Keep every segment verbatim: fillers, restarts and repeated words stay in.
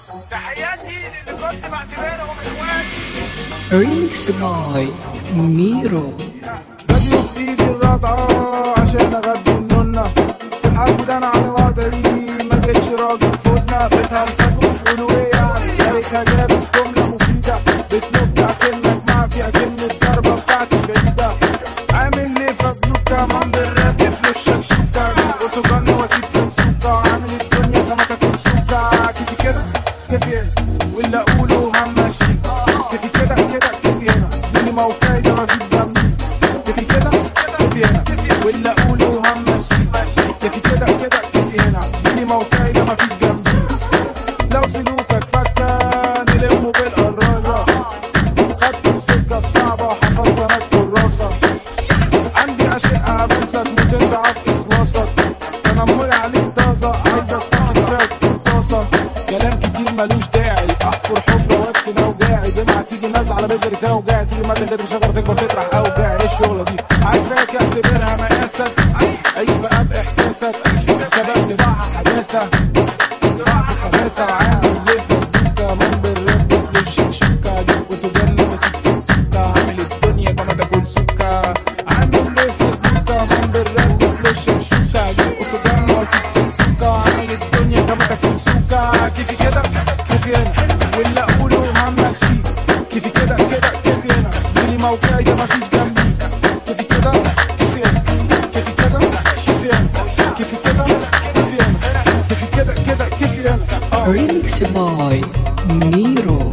تحياتي للي كنت بعتبرهم اخواتي. ريميكس باي ميرو. بدي في ايدي الرضعة عشان اغدي النونة في الحرب ده انا على وضعي ما بقتش راجل فودنا بيتها الفجر بتقولوا ايه يعني يا ريتها جابت جملة مفيدة بتنبع كلمة جماعة فيها كلمة ضربة بتاعتي بعيدة عامل ليه فزلوكة من بالراب في الشكشوكة اوتوجن واسيب سكسوكة عامل الدنيا كما تكون سوكة كيفي كده كيفي هنا واللي اقوله همشي كيفي كده كده كيفي هنا زميلي موقعي ده مفيش جنبي كيفي كده كيفي هنا واللي اقوله همشي كيفي كده كده كيفي هنا زميلي موقعي ده مفيش جنبي لو سلوكك فكة نلمه بالقرازة خدت السكة الصعبة وحفظت انا الكراسة عندي اشقة بنسك وتنضعف اخلاصك تنمري عليك طازة عايزك تصل فيها الطاسة كلام كتير ملوش داعي احفر حفرة وادفن اوجاعي زي ما هتيجي نازل على بذري توجاعي تيجي مادة جدر شجرة تكبر تطرح اوجاعي ايه الشغلة دي عايزاك اعتبرها مقاسك عيش بقى باحساسك شباب تبعها حداثة تبعها خباثة وعامل ليه فزوكة من بالراب في الشكشوكة دي وتجلي ماسك سكسوكة عامل الدنيا كما تاكل سكة عامل ليه فزوكة من بالراب في الشكشوكة دي وتجلي ماسك سكسوكة عامل الدنيا كما تاكل سكة كيفي كده كيفي هنا واللي اقوله همشي كيفي كده كده كيفي هنا زميلي موقعي ده مفيش جنبي كيفي كده كيفي هنا كيفي كده كيفي هنا كيفي كده كيفي هنا كيفي كده كده كيفي هنا ريميكس باي ميرو.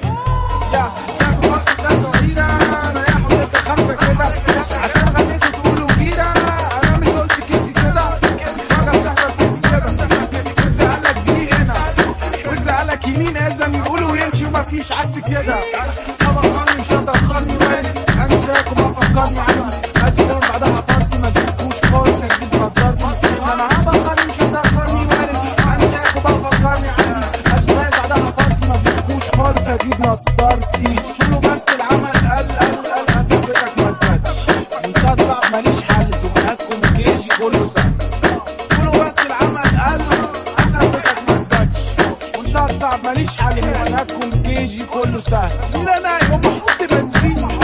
يا تاخد وقت تاخد عيدة ريحوا ضد خمسة كده عشان غنيتوا تقولوا كده انا مش قلت كيفي كده حاجة بتحضر كيفي كده ويجز قالك دي هنا ويجز قالك يمين اذن يقولوا ويمشي ومفيش عكس كده طبقني مش هتأخرني وين انساك وما فكرني عني اجي كمان بعدها بارتي ما جبتوش خالص هجيب نضارتي انا هبقى مش هتأخرني وين انساك وما فكرني عني اجي كمان بعدها بارتي ما جبتوش خالص هجيب نضارتي شنو بس العمل قل قل قل هثبتك ما تباتش انت صعب ماليش حل زماناتكم كيجي كله سهل قولوا بس العمل قل هثبتك ما تباتش وانت صعب ماليش حل زماناتكم كيجي كله سهل لا لا يوم احط بنزين